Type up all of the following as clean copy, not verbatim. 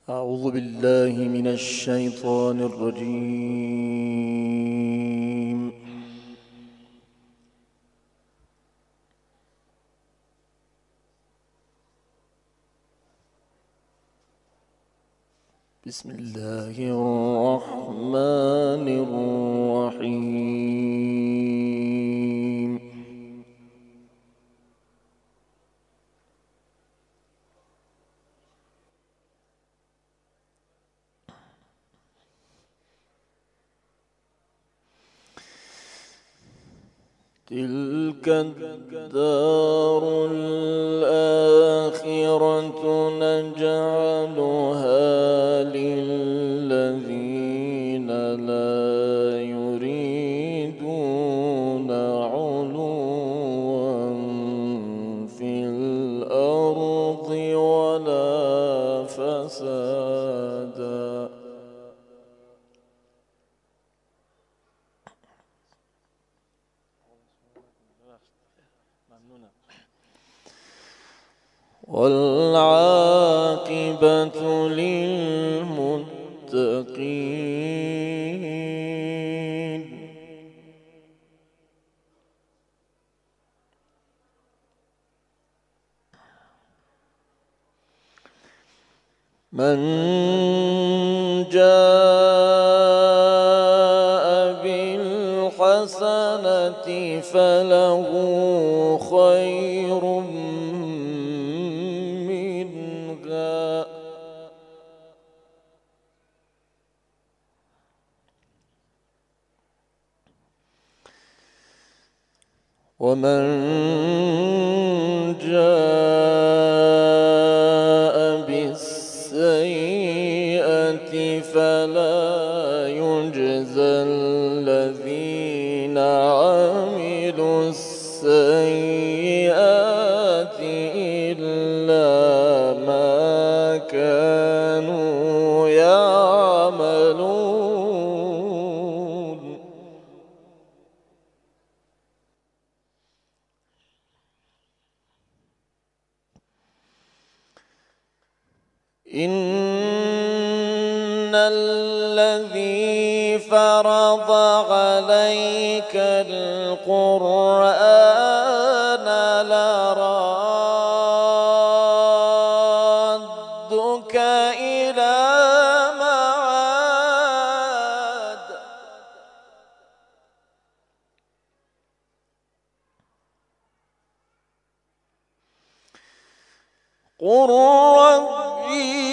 أعوذ بالله من الشيطان الرجيم. بسم الله الرحمن الرحيم. تلك الدار الآخرة نجعلها للذين لا يريدون علوا في الأرض ولا فسادا والعاقبة للمتقين. من جاء بالحسنة فله خير منها ومن جاء بالسيئة فلا يجزى الذين عملوا السيئات إلا ما كانوا يعملون. إن الذي فرض عليك القرآن لرادك إلى معاد قل ربي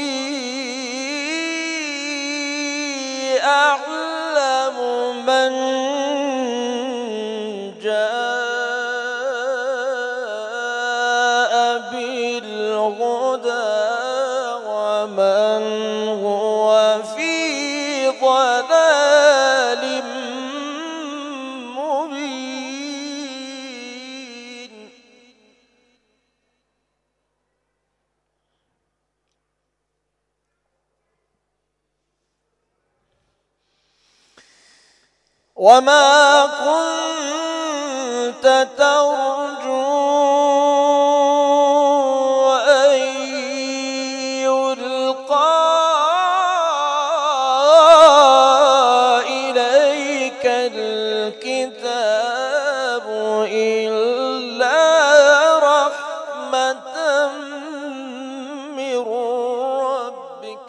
أعلم من جاء بالهدى ومن هو في ضلال مبين. وما كنت ترجو أن يلقى إليك الكتاب إلا رحمة من ربك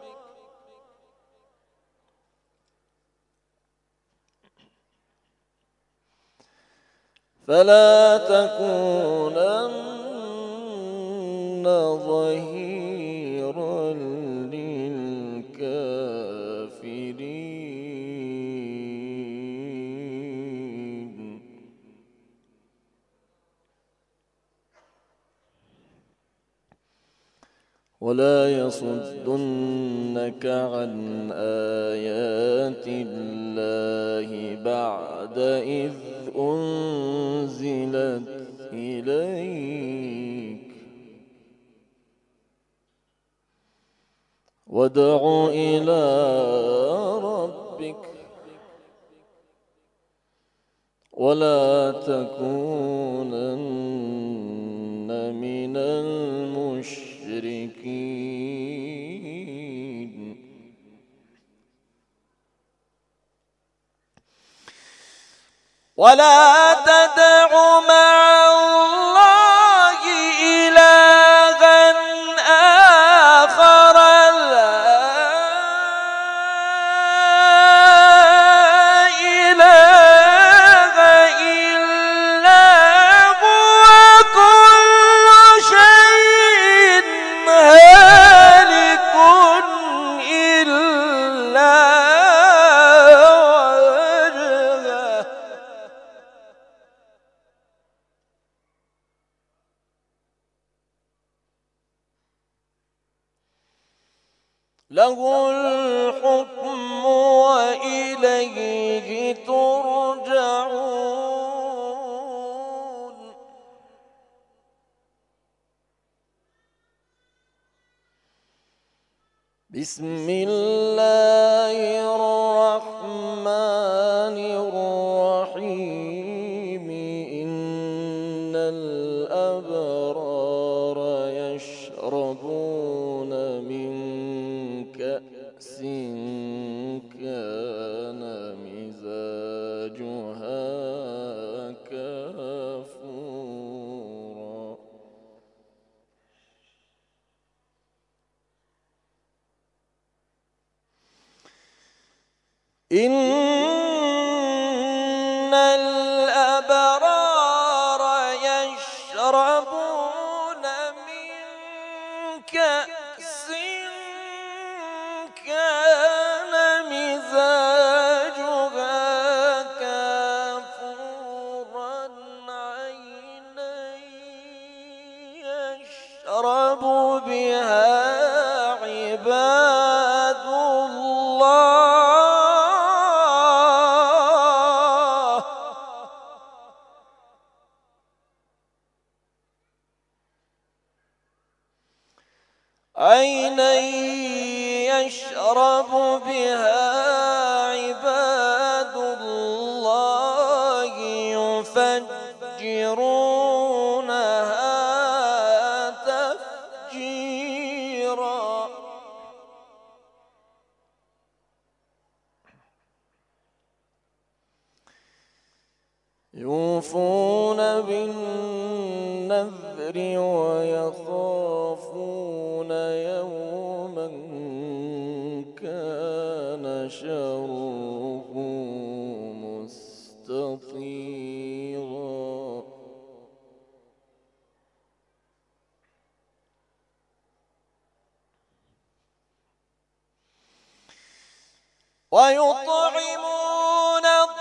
فلا تكونن ظهيرا للكافرين. ولا يصدنك عن آيات الله بعد إذ أنزلت إليك وادع إلى ربك ولا تكونن من المشركين. ولا تدع مع الله إلها آخر لا إله إلا هو كل شيء هالك إلا وجهه له الحكم وإليه ترجعون بسم الله الرحمن الرحيم إن الأبرار يشربون من كأس كان مزاجها كافورا إن الأبرار يشربون من كأس كان مزاجها كافورا عينا يشرب بها عباد الله عينا يشرب بها عباد الله يفجرونها تفجيرا يوفون بالنذر ويخافون يوما كان شره مستطيرا ويطعمون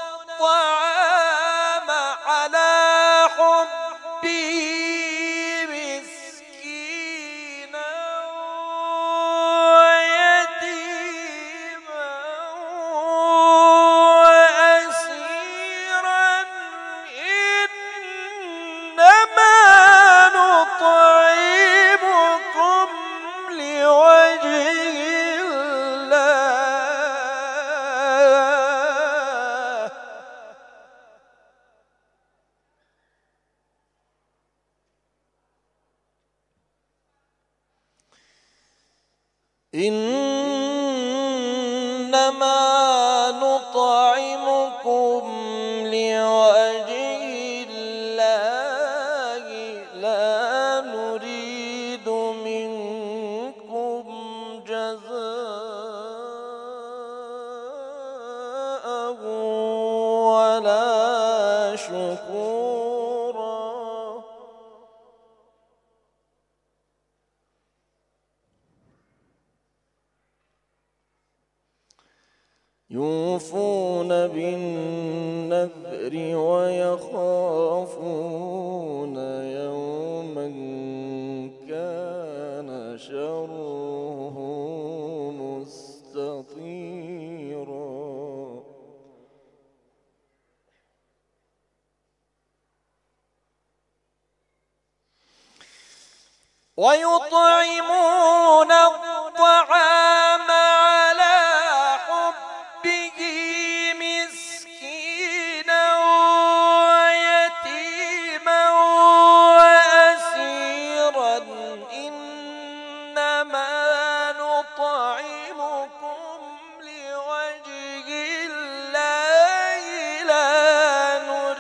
الطعام على حبه مسكينا ويتيما وأسيرا إنما نطعمكم لوجه الله إنما نطعمكم لوجه الله لا نريد منكم جزاء ولا شكورا يوفون بالنذر ويخافون يوما كان شره مستطيرا ويطعمون الطعام على حبه مسكينا ويتيما وأسيرا إنما نطعمكم لوجه الله لا نريد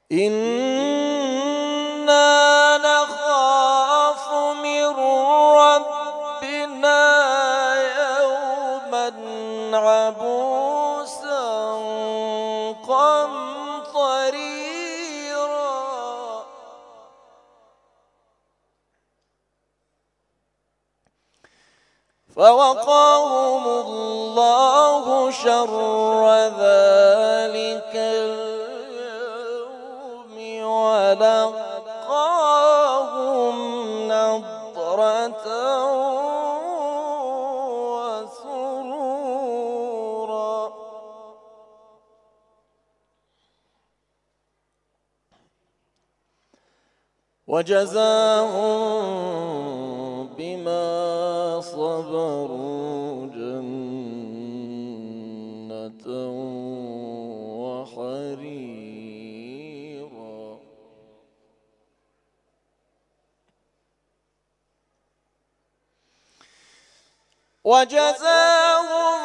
إنا نخاف من ربنا يوما عبوسا قمطريرا فوقاهم الله شر ذلك اليوم ولقاهم نضرة وسرورا وجزاهم بما صبروا جنة وحريرا وجزاهم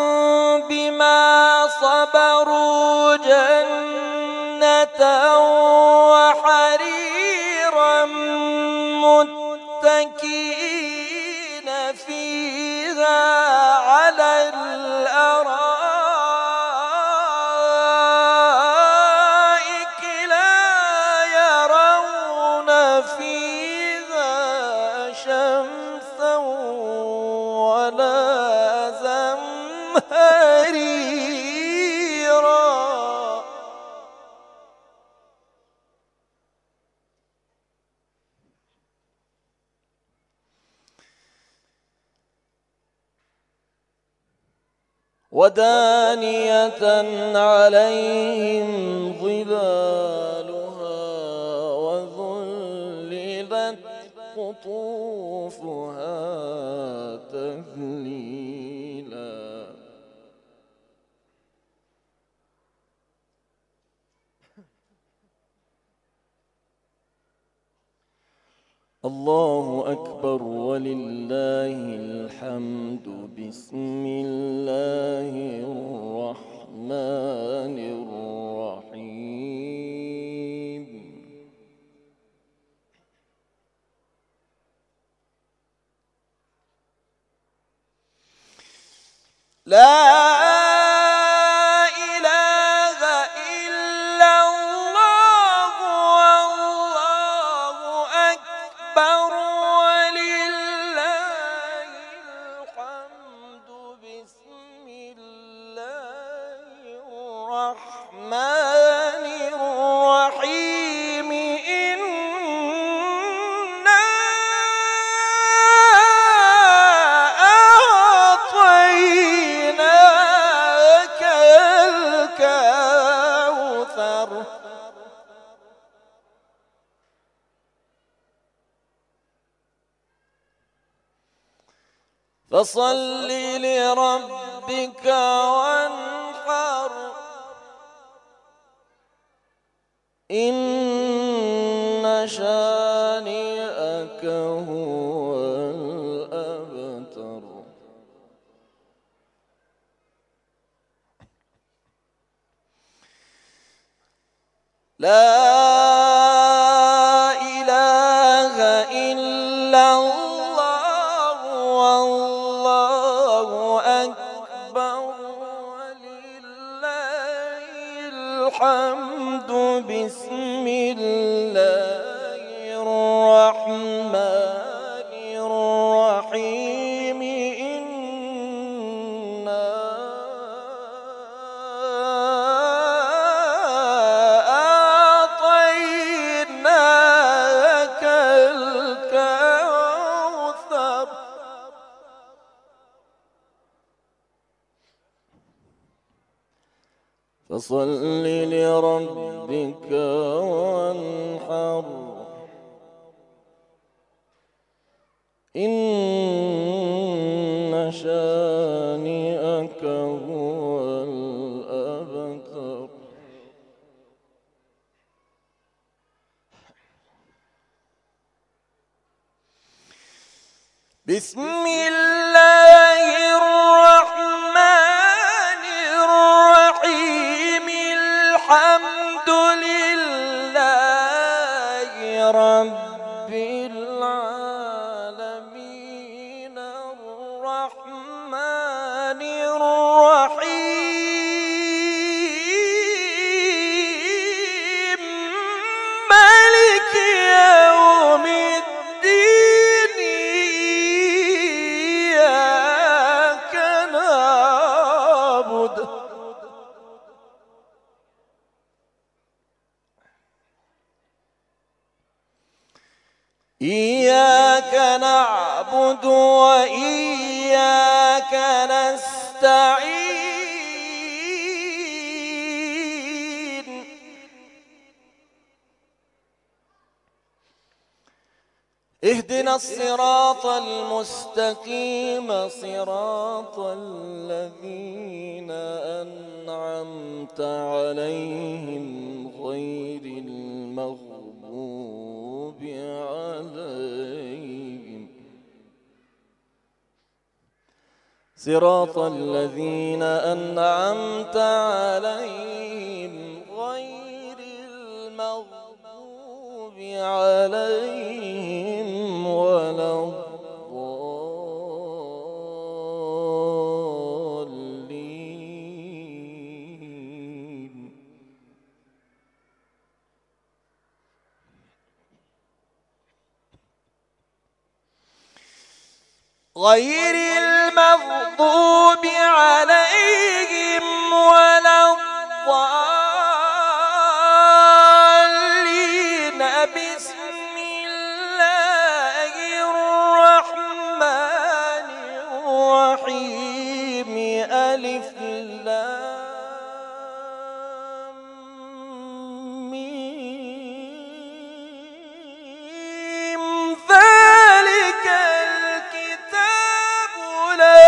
بما صبروا جنة وحريرا متكئين فيها على الأرائك لا يرون فيها شمسا ولا زمهريرا ودانية عليهم ظلالها وذللت قطوفها تذليلا الله أكبر ولله الحمد. بسم الله الرحمن الرحيم. لا الرحمن الرحيم. إنا أعطيناك الكوثر فصل لربك وانحر إن شانئك هو الأبتر. لا إله إلا الله والله أكبر ولله الحمد. بسم الله الرحمن الرحيم. إنا أعطيناك الكوثر فصل لربك وانحر إن شانئك هو الأبتر. بسم الله الرحمن الرحيم. الحمد لله رب العالمين الرحمن الرحيم مالك يوم الدين إياك نعبد وإياك نستعين اهدنا الصراط المستقيم صراط الذين أنعمت عليهم غير المغضوب عليهم صراط الذين أنعمت عليهم غير المغضوب عليهم ولا الضالين غير المغضوب عليهم ولا الضالين بسم الله الرحمن الرحيم ألف لام ميم ذلك الكتاب لا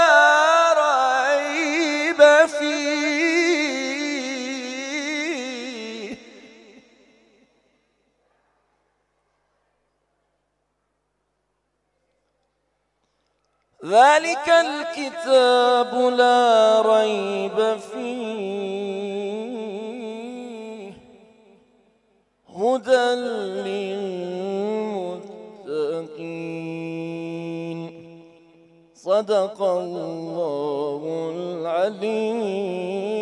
ريب فيه ذلك الكتاب لا ريب فيه هدى للمتقين صدق الله العليم